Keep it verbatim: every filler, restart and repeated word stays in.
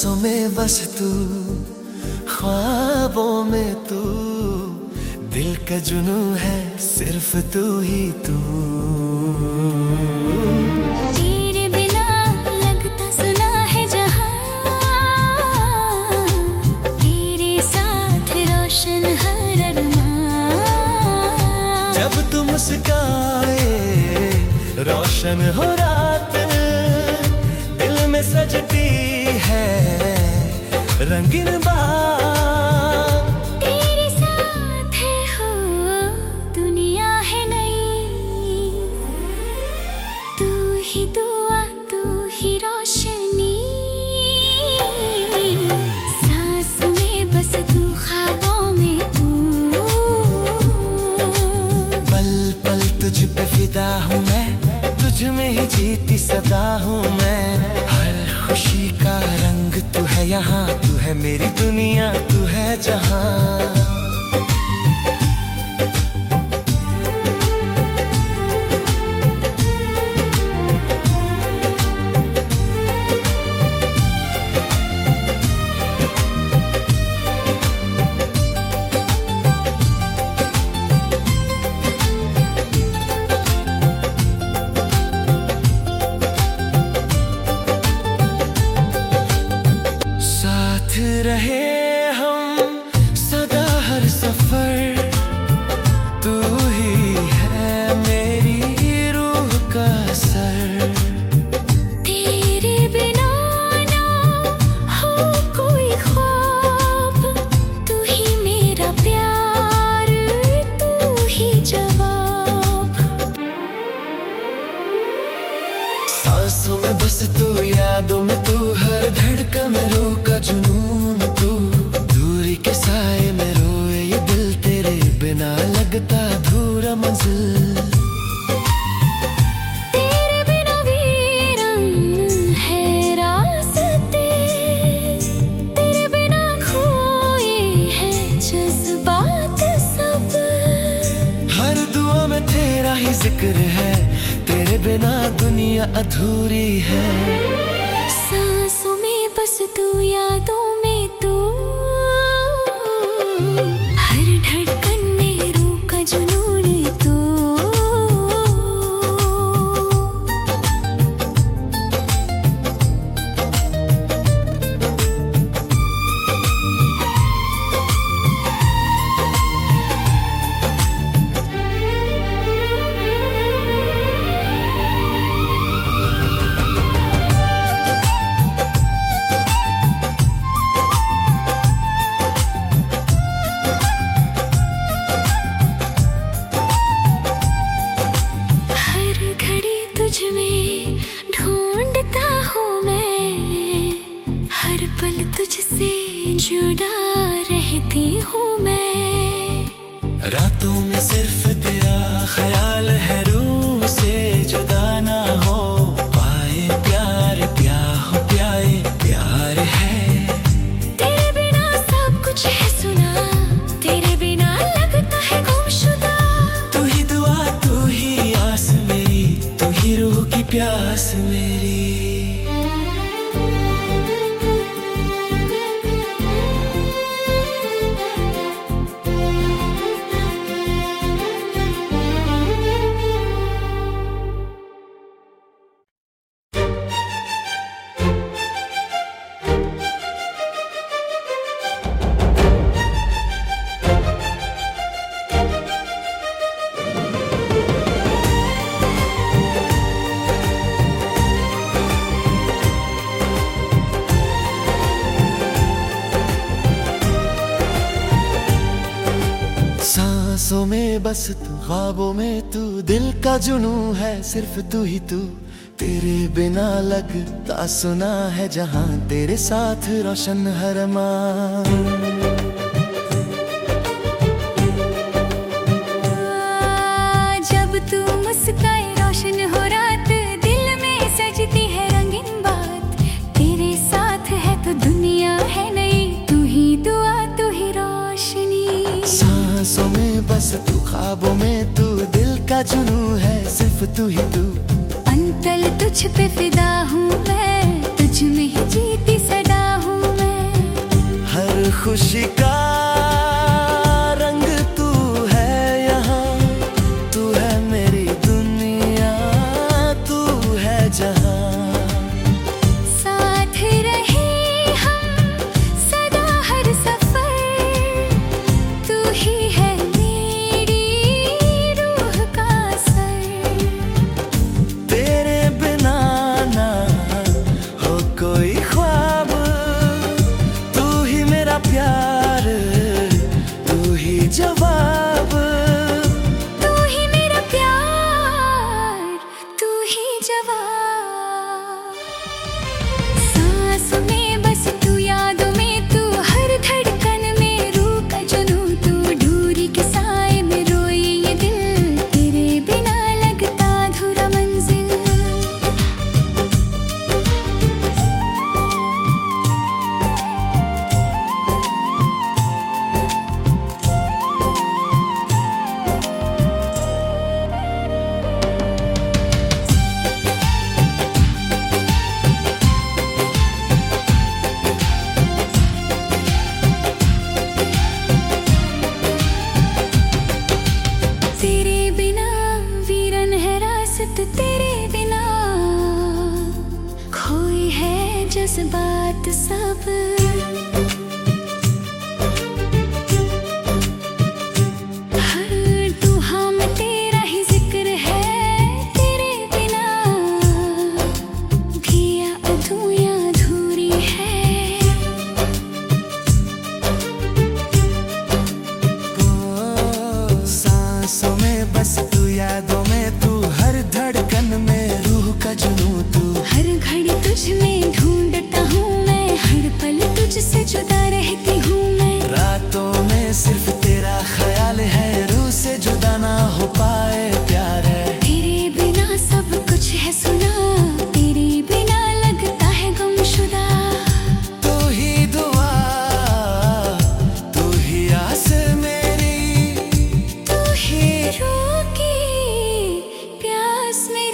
सांसों में बस तू, ख्वाबों में तू, दिल का जुनू है सिर्फ तू ही तू। तेरे बिना लगता सुना है जहां, तेरे साथ रोशन हर अरमान। जब तू मुस्काए रोशन हो रात, दिल में सजती है रंगीन बात। तेरे साथ है हो दुनिया है नई, तू ही दुआ तू ही रोशनी। सांसों में बस तू, ख्वाबों में तू। पल पल तुझ पे फिदा हूँ मैं, तुझ में ही जीती सदा हूँ मैं। हर खुशी का रंग तू है यहाँ, तू है मेरी दुनिया, तू है जहाँ। रहे हम सदा हर सफर, तू ही है मेरी रूह का सर। तेरे बिना ना हो कोई ख्वाब, तू ही मेरा प्यार, तू ही जवाब। सांसों में बस तू, यादों में तू, हर धड़कन में रूह का जुनून तू। दूरी के साए में रोए ये दिल, तेरे बिना लगता अधूरा मंजिल। तेरे बिना वीरान है रास्ते, तेरे बिना खोए हैं जज्बात सब। हर दुआ में तेरा ही जिक्र है, तेरे बिना दुनिया अधूरी है। सांसों में बस तू, यादों में तू, हर धड़कन में रूह का जुनून तू। तुझ में ढूंढता हूँ मैं, हर पल तुझसे जुड़ा रहती हूँ मैं। रातों में सिर्फ तेरा ख्याल है, रूह से जुदा ना हो पाए प्यार। प्यार प्यार प्यार है, तेरे बिना सब कुछ है सुना, तेरे बिना लगता है गुमशुदा। तू ही दुआ तू ही आस मेरी, तू ही रूह की प्यास मेरी। सांसों में बस तू, ख्वाबों में तू, दिल का जुनू है सिर्फ तू ही तू। तेरे बिना लगता सुना है जहां, तेरे साथ रोशन हर अरमान। जब तू मुस्काए रोशन हो रात, दिल में सजती है रंगीन बात। तेरे साथ है तो दुनिया है नई, तू ही दुआ तू ही रोशनी। सांसों में बस तू, ख्वाबों में तू, दिल का जुनू है सिर्फ तू ही तू। अंतल तुझ पे फिदा हूँ मैं, तुझ में ही जीती सदा हूँ। खुशी का रंग तू है यहाँ, तू है मेरी दुनिया, तू है जहाँ। साथ रहे हम सदा हर सफर, तू ही है मेरी रूह का सर। तेरे बिना ना हो कोई ख्वाब, तू ही मेरा प्यार, तू ही जवाब। तू ही मेरा प्यार, तू ही जवाब। सांसों में बस तू, यादों में तू, हर धड़कन में रूह का जुनून तू। दूरी के साए में रोए ये दिल, तेरे बिना लगता अधूरा मंजिल। तेरे बिना वीरन है रासत, तेरे बिना खोई है जज्बात सब। हर दुआ में तेरा ही जिक्र है, तेरे बिना भी अधूरियां अधूरी है। सांसों में बस तू, यादों में तू, हर धड़कन में रूह का जुनून तू। हर घड़ी तुझ में ढूंढता हूँ मैं, हर पल तुझसे जुदा रहती हूँ मैं। रातों में सिर्फ तेरा ख्याल है, रूह से जुदा ना हो पाए प्यार है। तेरे बिना सब कुछ है सुना, तेरे बिना लगता है गुमशुदा। तू ही दुआ, तू ही आस मेरी, तू ही रूह की प्यास में